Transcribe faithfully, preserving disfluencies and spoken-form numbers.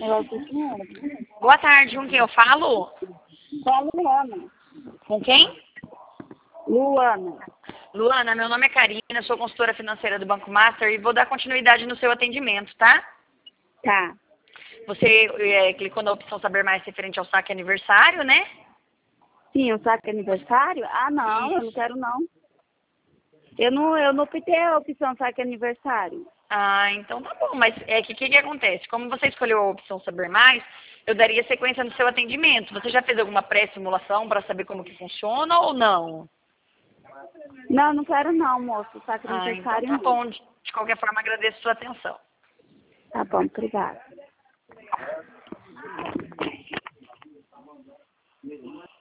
Negócio assim, Boa tarde, com quem eu falo? com a Luana. Com quem? Luana. Luana, meu nome é Karina, sou consultora financeira do Banco Master e vou dar continuidade no seu atendimento, tá? Tá. Você é, clicou na opção saber mais referente ao saque aniversário, né? Sim, o saque aniversário? Ah, não, eu não quero não. Eu não, eu não optei a opção saque aniversário. Ah, então tá bom, mas é que o que, que acontece? Como você escolheu a opção saber mais, eu daria sequência no seu atendimento. Você já fez alguma pré-simulação para saber como que funciona ou não? Não, não quero não, moço. O saque Ah, então aniversário tá não. bom. De de qualquer forma, agradeço a sua atenção. Tá bom, obrigada.